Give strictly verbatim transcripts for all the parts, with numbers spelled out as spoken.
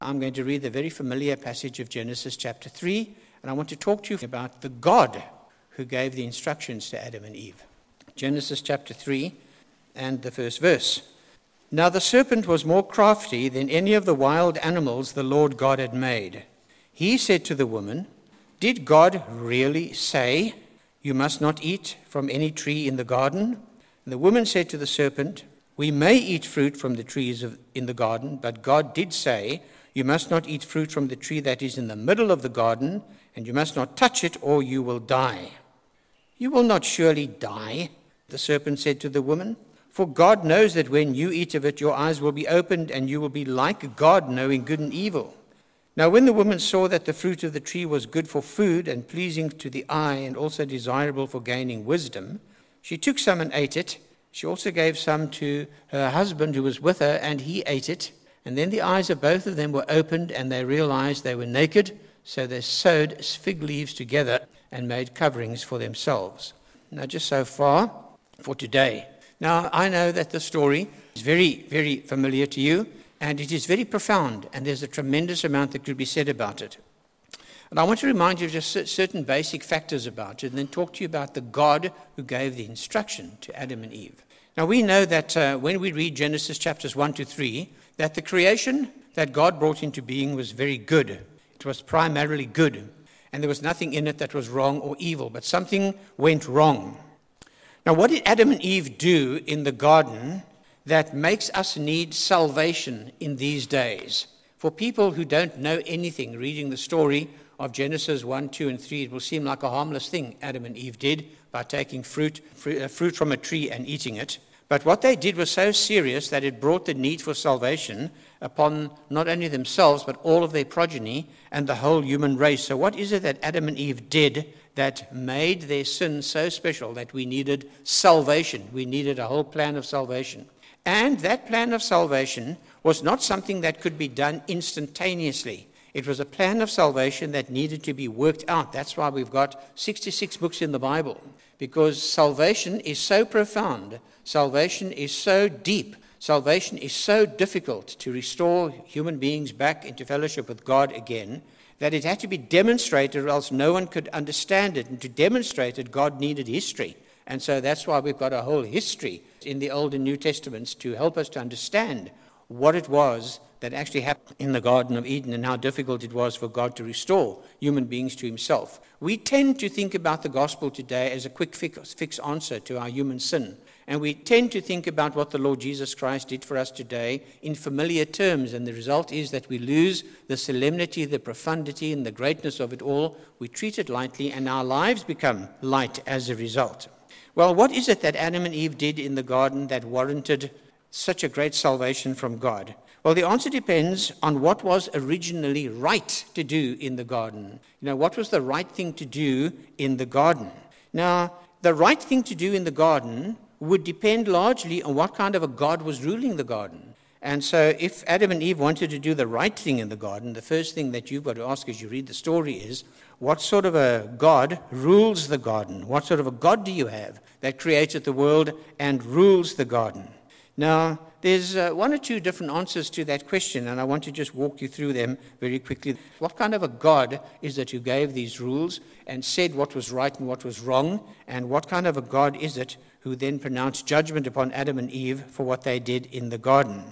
I'm going to read the very familiar passage of Genesis chapter three, and I want to talk to you about the God who gave the instructions to Adam and Eve. Genesis chapter three and the first verse. Now the serpent was more crafty than any of the wild animals the Lord God had made. He said to the woman, "Did God really say, 'You must not eat from any tree in the garden'?" And the woman said to the serpent, "We may eat fruit from the trees of, in the garden, but God did say, 'You must not eat fruit from the tree that is in the middle of the garden, and you must not touch it, or you will die.' 'You will not surely die,' the serpent said to the woman, 'for God knows that when you eat of it, your eyes will be opened, and you will be like God, knowing good and evil.' Now when the woman saw that the fruit of the tree was good for food and pleasing to the eye and also desirable for gaining wisdom, she took some and ate it. She also gave some to her husband who was with her, and he ate it. And then the eyes of both of them were opened, and they realized they were naked, so they sewed fig leaves together and made coverings for themselves." Now just so far for today. Now I know that the story is very, very familiar to you, and it is very profound, and there's a tremendous amount that could be said about it. And I want to remind you of just certain basic factors about it, and then talk to you about the God who gave the instruction to Adam and Eve. Now we know that uh, when we read Genesis chapters one to three, that the creation that God brought into being was very good. It was primarily good, and there was nothing in it that was wrong or evil, but something went wrong. Now what did Adam and Eve do in the garden that makes us need salvation in these days? For people who don't know anything, reading the story of Genesis one, two, and three, it will seem like a harmless thing Adam and Eve did by taking fruit, fruit from a tree and eating it. But what they did was so serious that it brought the need for salvation upon not only themselves, but all of their progeny and the whole human race. So what is it that Adam and Eve did that made their sin so special that we needed salvation? We needed a whole plan of salvation. And that plan of salvation was not something that could be done instantaneously. It was a plan of salvation that needed to be worked out. That's why we've got sixty-six books in the Bible, because salvation is so profound. Salvation is so deep. Salvation is so difficult to restore human beings back into fellowship with God again, that it had to be demonstrated, or else no one could understand it. And to demonstrate it, God needed history. And so that's why we've got a whole history in the Old and New Testaments to help us to understand what it was that actually happened in the Garden of Eden and how difficult it was for God to restore human beings to himself. We tend to think about the gospel today as a quick fix, fix answer to our human sin. And we tend to think about what the Lord Jesus Christ did for us today in familiar terms. And the result is that we lose the solemnity, the profundity, and the greatness of it all. We treat it lightly, and our lives become light as a result. Well, what is it that Adam and Eve did in the garden that warranted such a great salvation from God? Well, the answer depends on what was originally right to do in the garden. You know, what was the right thing to do in the garden? Now, the right thing to do in the garden would depend largely on what kind of a God was ruling the garden. And so if Adam and Eve wanted to do the right thing in the garden, the first thing that you've got to ask as you read the story is, what sort of a God rules the garden? What sort of a God do you have that created the world and rules the garden? Now, there's uh, one or two different answers to that question, and I want to just walk you through them very quickly. What kind of a God is it who gave these rules and said what was right and what was wrong? And what kind of a God is it who then pronounced judgment upon Adam and Eve for what they did in the garden?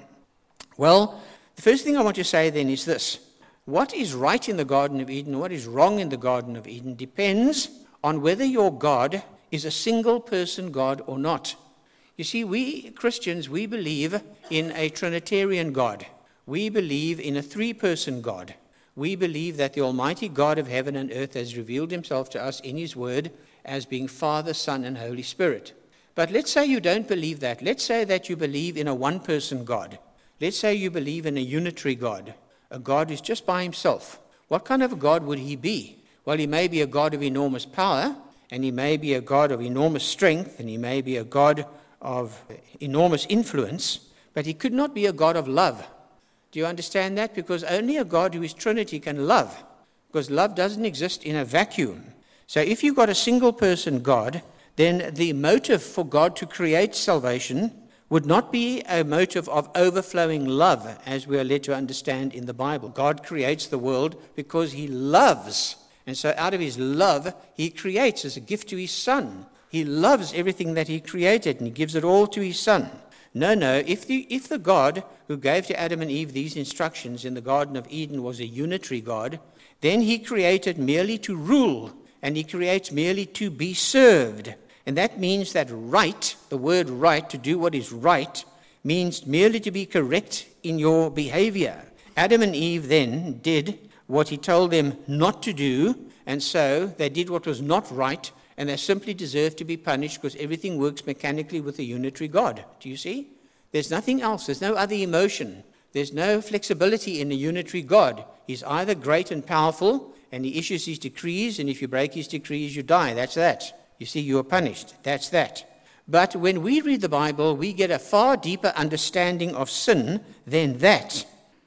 Well, the first thing I want to say then is this. What is right in the Garden of Eden, what is wrong in the Garden of Eden, depends on whether your God is a single person God or not. You see, we Christians, we believe in a Trinitarian God. We believe in a three-person God. We believe that the Almighty God of heaven and earth has revealed himself to us in his word as being Father, Son, and Holy Spirit. But let's say you don't believe that. Let's say that you believe in a one-person God. Let's say you believe in a unitary God, a God who's just by himself. What kind of a God would he be? Well, he may be a God of enormous power, and he may be a God of enormous strength, and he may be a God of enormous influence, but he could not be a God of love. Do you understand that? Because only a God who is Trinity can love, because love doesn't exist in a vacuum. So if you've got a single person God, then the motive for God to create salvation would not be a motive of overflowing love, as we are led to understand in the Bible. God creates the world because he loves. And so out of his love, he creates as a gift to his Son. He loves everything that he created, and he gives it all to his Son. No, no, if the, if the God who gave to Adam and Eve these instructions in the Garden of Eden was a unitary God, then he created merely to rule, and he creates merely to be served. And that means that right, the word right, to do what is right, means merely to be correct in your behavior. Adam and Eve then did what he told them not to do, and so they did what was not right, and they simply deserve to be punished because everything works mechanically with a unitary God. Do you see? There's nothing else. There's no other emotion. There's no flexibility in a unitary God. He's either great and powerful, and he issues his decrees, and if you break his decrees, you die. That's that. You see, you are punished. That's that. But when we read the Bible, we get a far deeper understanding of sin than that.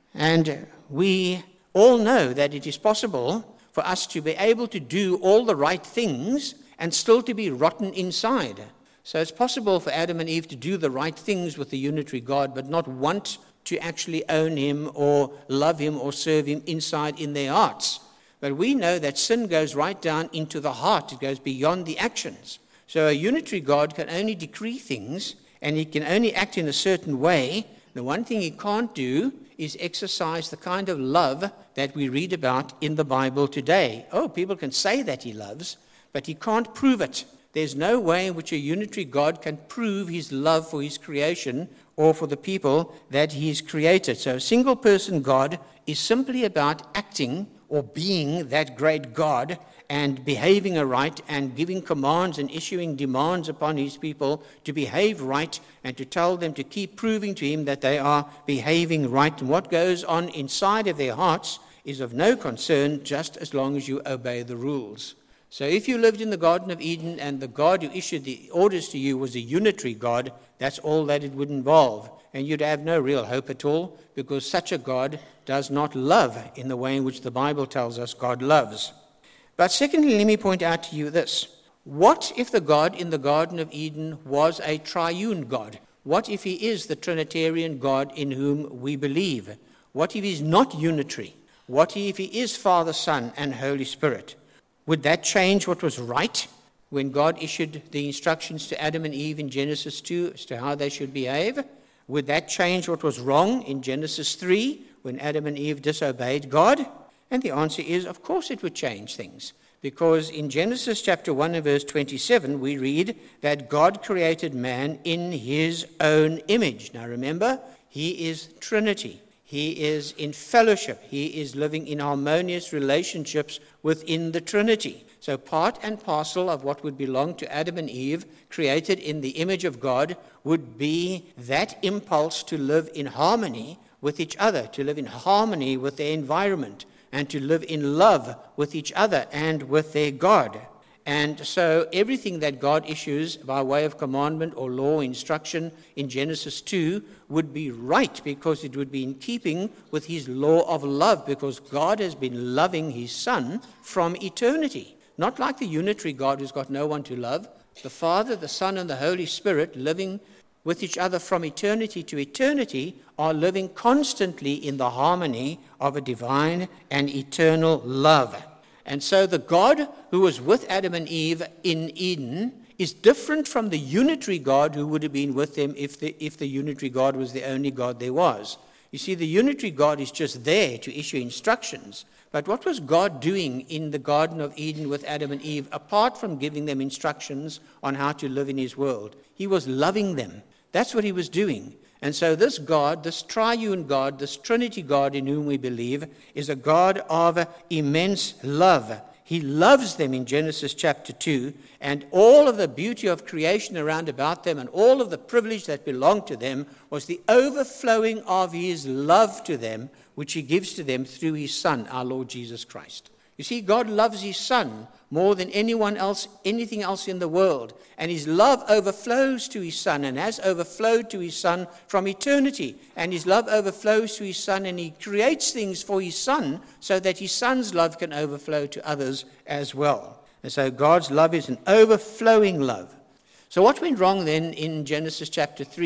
And we all know that it is possible for us to be able to do all the right things and still to be rotten inside. So it's possible for Adam and Eve to do the right things with the unitary God, but not want to actually own him or love him or serve him inside in their hearts. But we know that sin goes right down into the heart. It goes beyond the actions. So a unitary God can only decree things, and he can only act in a certain way. The one thing he can't do is exercise the kind of love that we read about in the Bible today. Oh, people can say that he loves, but he can't prove it. There's no way in which a unitary God can prove his love for his creation or for the people that he's created. So a single person God is simply about acting or being that great God and behaving aright and giving commands and issuing demands upon his people to behave right and to tell them to keep proving to him that they are behaving right. And what goes on inside of their hearts is of no concern, just as long as you obey the rules. So if you lived in the Garden of Eden and the God who issued the orders to you was a unitary God, that's all that it would involve. And you'd have no real hope at all, because such a God does not love in the way in which the Bible tells us God loves. But secondly, let me point out to you this. What if the God in the Garden of Eden was a triune God? What if he is the Trinitarian God in whom we believe? What if he's not unitary? What if he is Father, Son, and Holy Spirit? Would that change what was right when God issued the instructions to Adam and Eve in Genesis two as to how they should behave? Would that change what was wrong in Genesis three when Adam and Eve disobeyed God? And the answer is, of course it would change things. Because in Genesis chapter one and verse twenty-seven, we read that God created man in his own image. Now remember, he is Trinity. He is in fellowship. He is living in harmonious relationships within the Trinity. So part and parcel of what would belong to Adam and Eve, created in the image of God, would be that impulse to live in harmony with each other, to live in harmony with their environment, and to live in love with each other and with their God. And so everything that God issues by way of commandment or law, instruction in Genesis two would be right, because it would be in keeping with his law of love, because God has been loving his Son from eternity. Not like the unitary God who's got no one to love. The Father, the Son, and the Holy Spirit, living with each other from eternity to eternity, are living constantly in the harmony of a divine and eternal love. And so the God who was with Adam and Eve in Eden is different from the unitary God who would have been with them if the, if the unitary God was the only God there was. You see, the unitary God is just there to issue instructions. But what was God doing in the Garden of Eden with Adam and Eve, apart from giving them instructions on how to live in his world? He was loving them. That's what he was doing. And so this God, this triune God, this Trinity God in whom we believe, is a God of immense love. He loves them in Genesis chapter two, and all of the beauty of creation around about them and all of the privilege that belonged to them was the overflowing of his love to them, which he gives to them through his Son, our Lord Jesus Christ. You see, God loves his Son more than anyone else, anything else in the world. And his love overflows to his Son and has overflowed to his Son from eternity. And his love overflows to his Son, and he creates things for his Son so that his Son's love can overflow to others as well. And so God's love is an overflowing love. So what went wrong then in Genesis chapter three?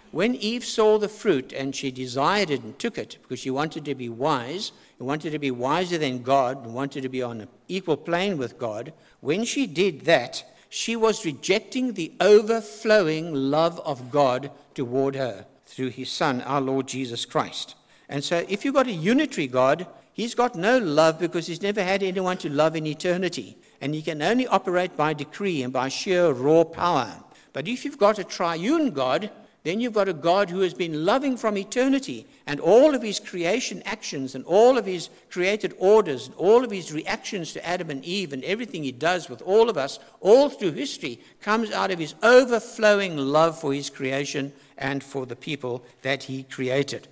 when Eve saw the fruit and she desired it and took it because she wanted to be wise, and wanted to be wiser than God, and wanted to be on an equal plane with God, when she did that, she was rejecting the overflowing love of God toward her through his Son, our Lord Jesus Christ. And so if you've got a unitary God, he's got no love because he's never had anyone to love in eternity. And he can only operate by decree and by sheer raw power. But if you've got a triune God, then you've got a God who has been loving from eternity, and all of his creation actions and all of his created orders and all of his reactions to Adam and Eve and everything he does with all of us, all through history, comes out of his overflowing love for his creation and for the people that he created.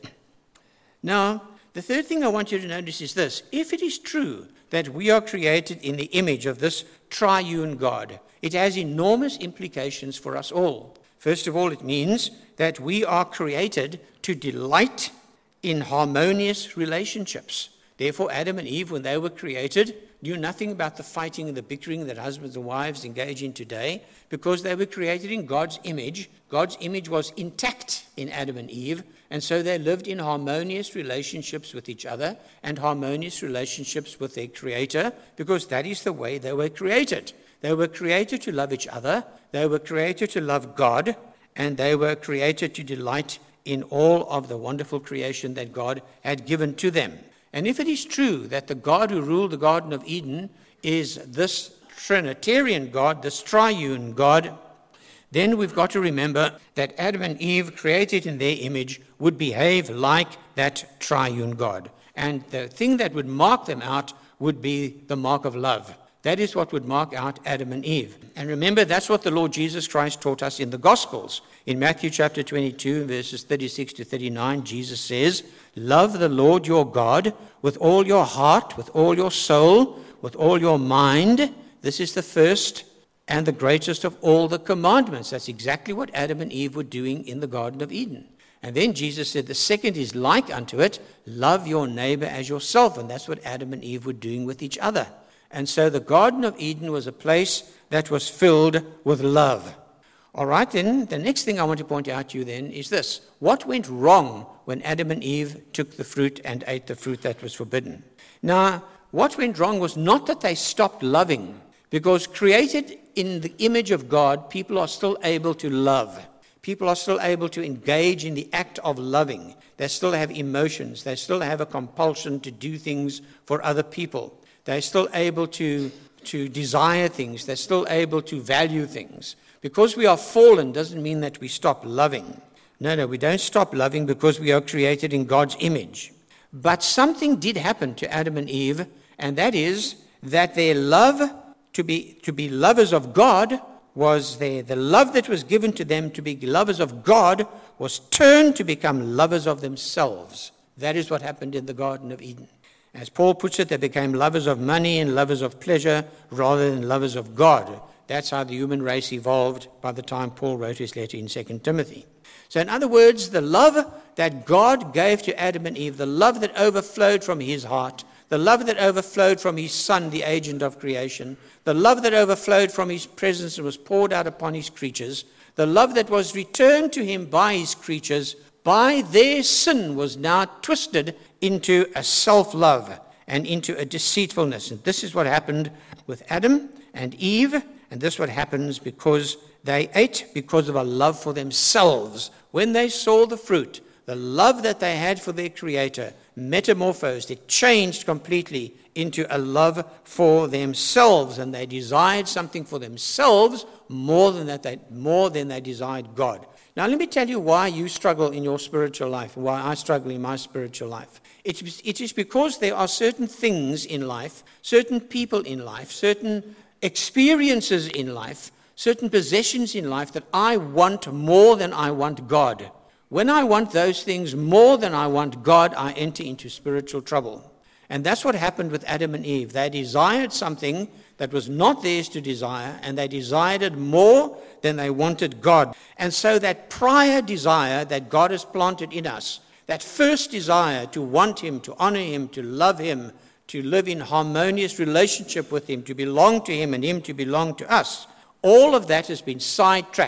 Now, the third thing I want you to notice is this. If it is true that we are created in the image of this triune God, it has enormous implications for us all. First of all, it means that we are created to delight in harmonious relationships. Therefore, Adam and Eve, when they were created, knew nothing about the fighting and the bickering that husbands and wives engage in today, because they were created in God's image. God's image was intact in Adam and Eve, and so they lived in harmonious relationships with each other and harmonious relationships with their Creator, because that is the way they were created. They were created to love each other, they were created to love God, and they were created to delight in all of the wonderful creation that God had given to them. And if it is true that the God who ruled the Garden of Eden is this Trinitarian God, this triune God, then we've got to remember that Adam and Eve, created in their image, would behave like that triune God. And the thing that would mark them out would be the mark of love. That is what would mark out Adam and Eve. And remember, that's what the Lord Jesus Christ taught us in the Gospels. In Matthew chapter twenty-two, verses thirty-six to thirty-nine, Jesus says, "Love the Lord your God with all your heart, with all your soul, with all your mind." This is the first and the greatest of all the commandments. That's exactly what Adam and Eve were doing in the Garden of Eden. And then Jesus said, the second is like unto it, love your neighbor as yourself. And that's what Adam and Eve were doing with each other. And so the Garden of Eden was a place that was filled with love. All right, then, the next thing I want to point out to you then is this. What went wrong when Adam and Eve took the fruit and ate the fruit that was forbidden? Now, what went wrong was not that they stopped loving, because created in the image of God, people are still able to love. People are still able to engage in the act of loving. They still have emotions. They still have a compulsion to do things for other people. They're still able to, to desire things. They're still able to value things. Because we are fallen doesn't mean that we stop loving. No, no, we don't stop loving because we are created in God's image. But something did happen to Adam and Eve, and that is that their love to be, to be lovers of God was there. The love that was given to them to be lovers of God was turned to become lovers of themselves. That is what happened in the Garden of Eden. As Paul puts it, they became lovers of money and lovers of pleasure rather than lovers of God. That's how the human race evolved by the time Paul wrote his letter in Second Timothy. So in other words, the love that God gave to Adam and Eve, the love that overflowed from his heart, the love that overflowed from his Son, the agent of creation, the love that overflowed from his presence and was poured out upon his creatures, the love that was returned to him by his creatures, by their sin was now twisted into a self-love and into a deceitfulness. And this is what happened with Adam and Eve, and this is what happens because they ate because of a love for themselves. When they saw the fruit, the love that they had for their Creator metamorphosed. It changed completely into a love for themselves, and they desired something for themselves more than that they more than they desired God. Now, let me tell you why you struggle in your spiritual life, why I struggle in my spiritual life. It's, it is because there are certain things in life, certain people in life, certain experiences in life, certain possessions in life that I want more than I want God. When I want those things more than I want God, I enter into spiritual trouble. And that's what happened with Adam and Eve. They desired something that was not theirs to desire, and they desired it more than they wanted God. And so that prior desire that God has planted in us, that first desire to want Him, to honor Him, to love Him, to live in harmonious relationship with Him, to belong to Him and Him to belong to us, all of that has been sidetracked.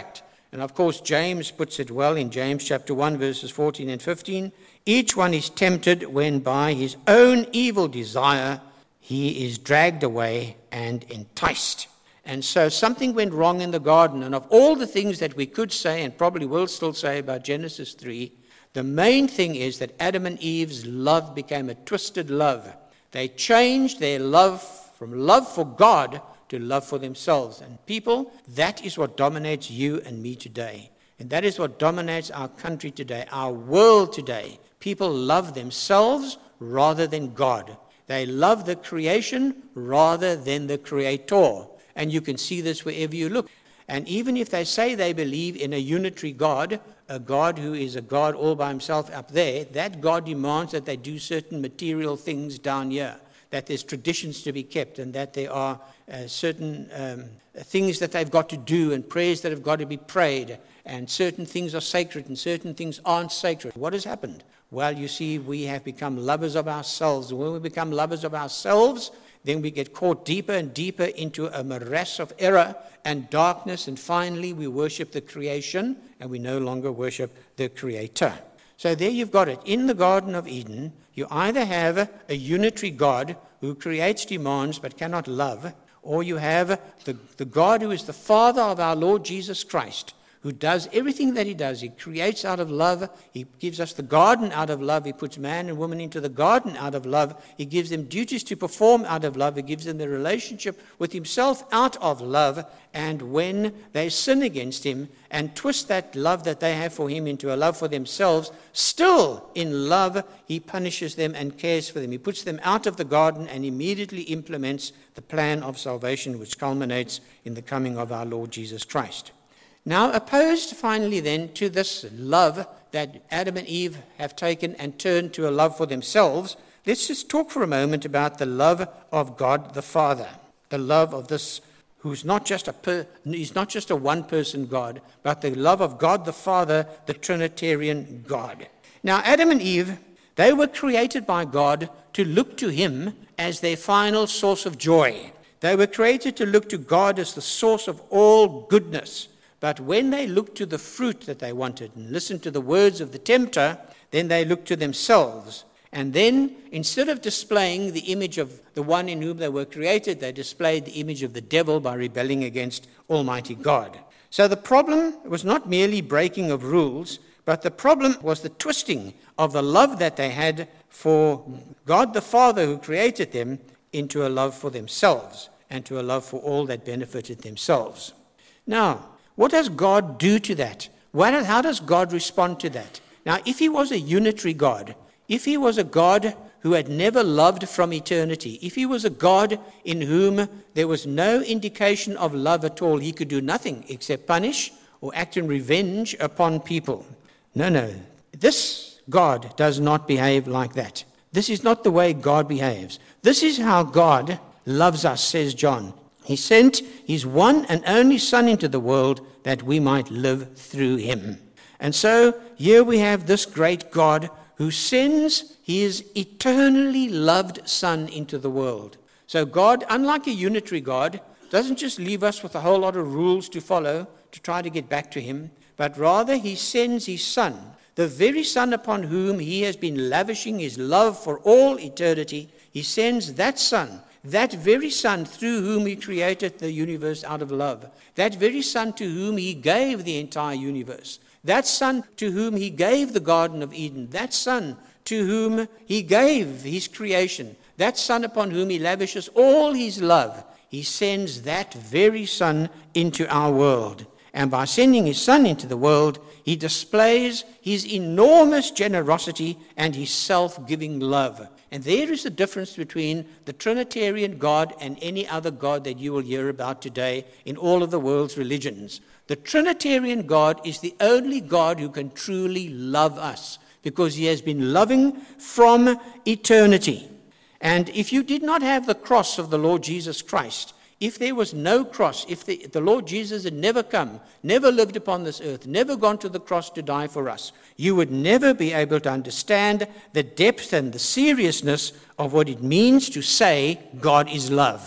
And of course, James puts it well in James chapter one, verses fourteen and fifteen. Each one is tempted when by his own evil desire he is dragged away and enticed. And so something went wrong in the garden. And of all the things that we could say and probably will still say about Genesis three, the main thing is that Adam and Eve's love became a twisted love. They changed their love from love for God to love for themselves. And people, that is what dominates you and me today. And that is what dominates our country today, our world today. People love themselves rather than God. They love the creation rather than the Creator. And you can see this wherever you look. And even if they say they believe in a unitary God, a God who is a God all by himself up there, that God demands that they do certain material things down here, that there's traditions to be kept, and that there are uh, certain um, things that they've got to do and prayers that have got to be prayed, and certain things are sacred and certain things aren't sacred. What has happened? Well, you see, we have become lovers of ourselves. When we become lovers of ourselves, then we get caught deeper and deeper into a morass of error and darkness, and finally we worship the creation and we no longer worship the Creator. So there you've got it. In the Garden of Eden, you either have a, a unitary God who creates demands but cannot love, or you have the, the God who is the Father of our Lord Jesus Christ, who does everything that he does. He creates out of love. He gives us the garden out of love. He puts man and woman into the garden out of love. He gives them duties to perform out of love. He gives them the relationship with himself out of love. And when they sin against him and twist that love that they have for him into a love for themselves, still in love, he punishes them and cares for them. He puts them out of the garden and immediately implements the plan of salvation, which culminates in the coming of our Lord Jesus Christ. Now, opposed finally then to this love that Adam and Eve have taken and turned to a love for themselves, let's just talk for a moment about the love of God the Father, the love of this who's not just a per, he's not just a one-person God, but the love of God the Father, the Trinitarian God. Now, Adam and Eve, they were created by God to look to him as their final source of joy. They were created to look to God as the source of all goodness. But when they looked to the fruit that they wanted and listened to the words of the tempter, then they looked to themselves. And then, instead of displaying the image of the one in whom they were created, they displayed the image of the devil by rebelling against Almighty God. So the problem was not merely breaking of rules, but the problem was the twisting of the love that they had for God the Father who created them into a love for themselves and to a love for all that benefited themselves. Now, what does God do to that? How does God respond to that? Now, if he was a unitary God, if he was a God who had never loved from eternity, if he was a God in whom there was no indication of love at all, he could do nothing except punish or act in revenge upon people. No, no. This God does not behave like that. This is not the way God behaves. This is how God loves us, says John. He sent his one and only Son into the world that we might live through him. And so here we have this great God who sends his eternally loved Son into the world. So God, unlike a unitary God, doesn't just leave us with a whole lot of rules to follow to try to get back to him, but rather he sends his Son, the very Son upon whom he has been lavishing his love for all eternity. He sends that Son, that very Son through whom he created the universe out of love, that very Son to whom he gave the entire universe, that Son to whom he gave the Garden of Eden, that Son to whom he gave his creation, that Son upon whom he lavishes all his love. He sends that very Son into our world. And by sending his Son into the world, he displays his enormous generosity and his self-giving love. And there is the difference between the Trinitarian God and any other God that you will hear about today in all of the world's religions. The Trinitarian God is the only God who can truly love us because he has been loving from eternity. And if you did not have the cross of the Lord Jesus Christ, if there was no cross, if the, the Lord Jesus had never come, never lived upon this earth, never gone to the cross to die for us, you would never be able to understand the depth and the seriousness of what it means to say God is love.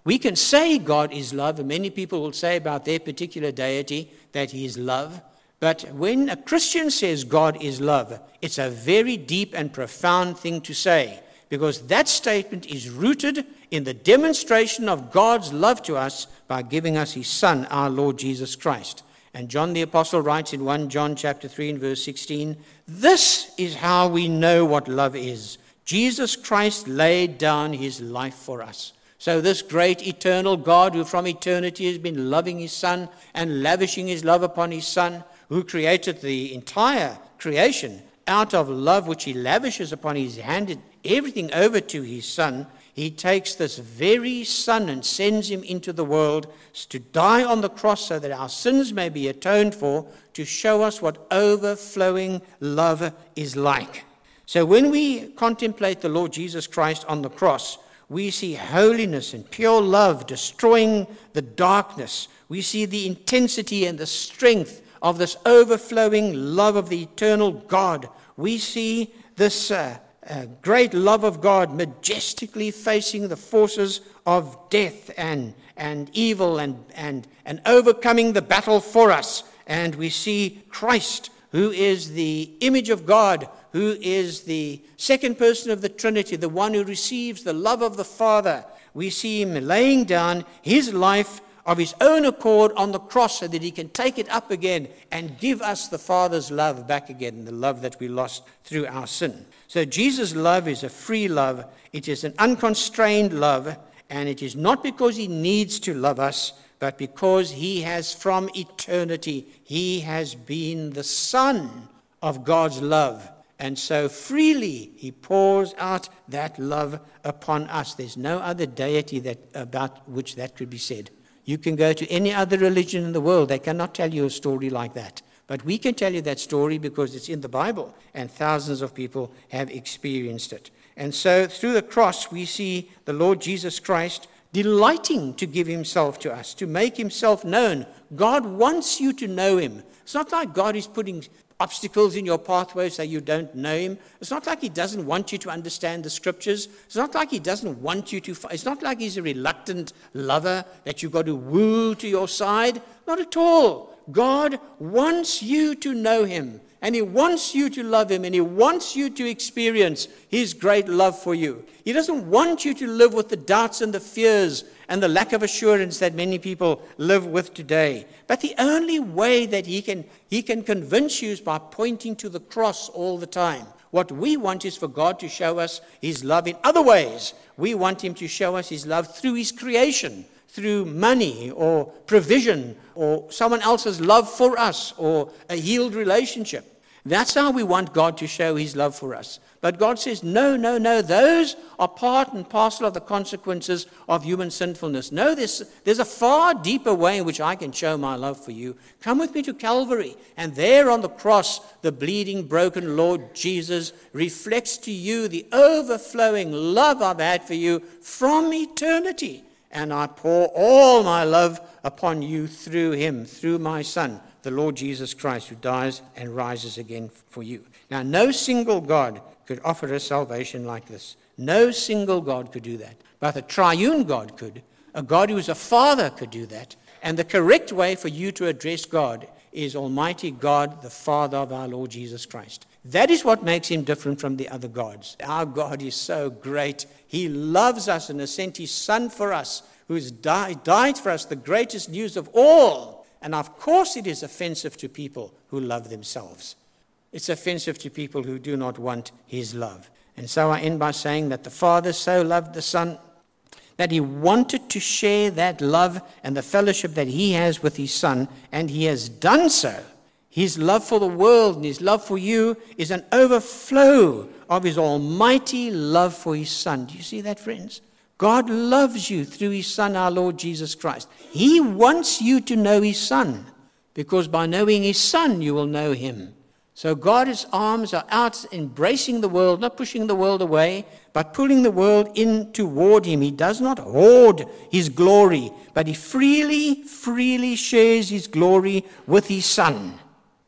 We can say God is love, and many people will say about their particular deity that he is love. But when a Christian says God is love, it's a very deep and profound thing to say, because that statement is rooted in the demonstration of God's love to us by giving us his Son, our Lord Jesus Christ. And John the Apostle writes in First John chapter three and verse sixteen, "This is how we know what love is. Jesus Christ laid down his life for us." So this great eternal God, who from eternity has been loving his Son and lavishing his love upon his Son, who created the entire creation out of love which he lavishes upon his, handed everything over to his Son, he takes this very Son and sends him into the world to die on the cross so that our sins may be atoned for, to show us what overflowing love is like. So when we contemplate the Lord Jesus Christ on the cross, we see holiness and pure love destroying the darkness. We see the intensity and the strength of this overflowing love of the eternal God. We see this uh, uh, great love of God majestically facing the forces of death and, and evil and, and, and overcoming the battle for us. And we see Christ, who is the image of God, who is the second person of the Trinity, the one who receives the love of the Father. We see him laying down his life of his own accord on the cross so that he can take it up again and give us the Father's love back again, the love that we lost through our sin. So Jesus' love is a free love. It is an unconstrained love, and it is not because he needs to love us, but because he has from eternity, he has been the Son of God's love. And so freely he pours out that love upon us. There's no other deity that about which that could be said. You can go to any other religion in the world. They cannot tell you a story like that. But we can tell you that story because it's in the Bible, and thousands of people have experienced it. And so through the cross, we see the Lord Jesus Christ delighting to give himself to us, to make himself known. God wants you to know him. It's not like God is putting obstacles in your pathway so you don't know him. It's not like he doesn't want you to understand the scriptures. It's not like he doesn't want you to, it's not like he's a reluctant lover that you've got to woo to your side. Not at all. God wants you to know him, and he wants you to love him, and he wants you to experience his great love for you. He doesn't want you to live with the doubts and the fears and the lack of assurance that many people live with today. But the only way that he can, he can convince you is by pointing to the cross all the time. What we want is for God to show us his love in other ways. We want him to show us his love through his creation, through money or provision or someone else's love for us or a healed relationship. That's how we want God to show his love for us. But God says, no, no, no, those are part and parcel of the consequences of human sinfulness. No, there's, there's a far deeper way in which I can show my love for you. Come with me to Calvary. And there on the cross, the bleeding, broken Lord Jesus reflects to you the overflowing love I've had for you from eternity. And I pour all my love upon you through him, through my Son, the Lord Jesus Christ, who dies and rises again for you. Now, no single God could offer us salvation like this. No single God could do that. But a triune God could. A God who is a Father could do that. And the correct way for you to address God is Almighty God, the Father of our Lord Jesus Christ. That is what makes him different from the other gods. Our God is so great. He loves us and has sent his Son for us, who has died, died for us, the greatest news of all. And of course it is offensive to people who love themselves. It's offensive to people who do not want his love. And so I end by saying that the Father so loved the Son that he wanted to share that love and the fellowship that he has with his Son, and he has done so. His love for the world and his love for you is an overflow of his almighty love for his Son. Do you see that, friends? God loves you through his Son, our Lord Jesus Christ. He wants you to know his Son, because by knowing his Son, you will know him. So God's arms are out, embracing the world, not pushing the world away, but pulling the world in toward him. He does not hoard his glory, but he freely, freely shares his glory with his Son.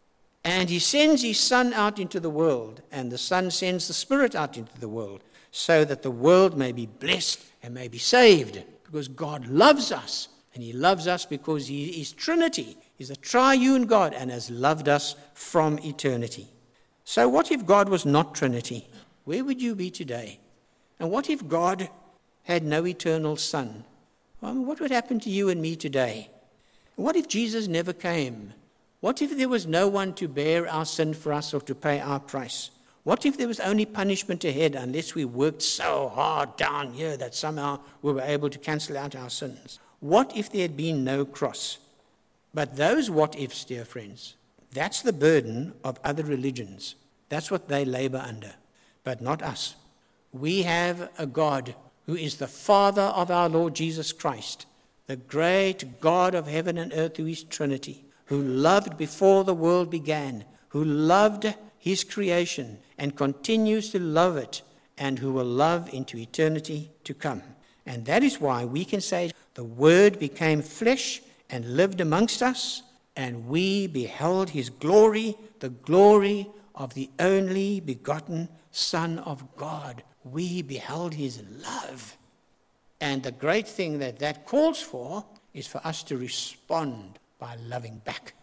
And he sends his Son out into the world, and the Son sends the Spirit out into the world, so that the world may be blessed and may be saved. because God loves us. And he loves us because he is Trinity. He's a triune God and has loved us from eternity. So what if God was not Trinity? Where would you be today? And what if God had no eternal Son? I mean, what would happen to you and me today? What if Jesus never came? What if there was no one to bear our sin for us or to pay our price? What if there was only punishment ahead unless we worked so hard down here that somehow we were able to cancel out our sins? What if there had been no cross? But those what ifs, dear friends, that's the burden of other religions. That's what they labor under, but not us. We have a God who is the Father of our Lord Jesus Christ, the great God of heaven and earth who is Trinity, who loved before the world began, who loved his creation and continues to love it, and who will love into eternity to come. And that is why we can say the Word became flesh and lived amongst us, and we beheld his glory, the glory of the only begotten Son of God. We beheld his love. And the great thing that that calls for is for us to respond by loving back,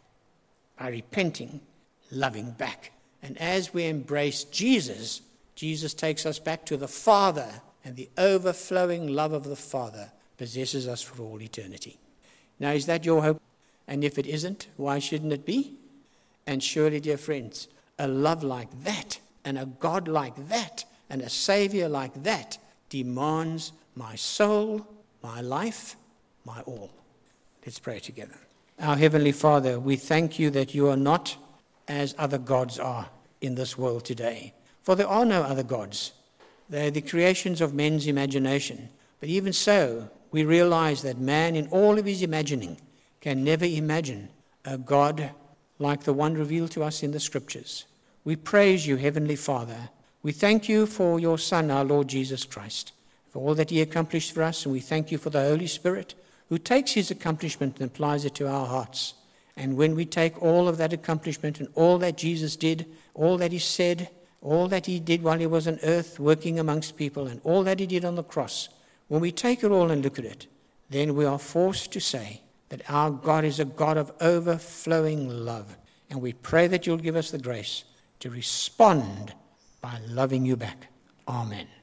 by repenting, loving back. And as we embrace Jesus, Jesus takes us back to the Father, and the overflowing love of the Father possesses us for all eternity. Now, is that your hope? And if it isn't, why shouldn't it be? And surely, dear friends, a love like that, and a God like that, and a Savior like that demands my soul, my life, my all. Let's pray together. Our Heavenly Father, we thank you that you are not as other gods are in this world today. For there are no other gods. They are the creations of men's imagination. But even so, we realize that man, in all of his imagining, can never imagine a God like the one revealed to us in the Scriptures. We praise you, Heavenly Father. We thank you for your Son, our Lord Jesus Christ, for all that he accomplished for us, and we thank you for the Holy Spirit, who takes his accomplishment and applies it to our hearts. And when we take all of that accomplishment and all that Jesus did, all that he said, all that he did while he was on earth working amongst people, and all that he did on the cross, when we take it all and look at it, then we are forced to say that our God is a God of overflowing love. And we pray that you'll give us the grace to respond by loving you back. Amen.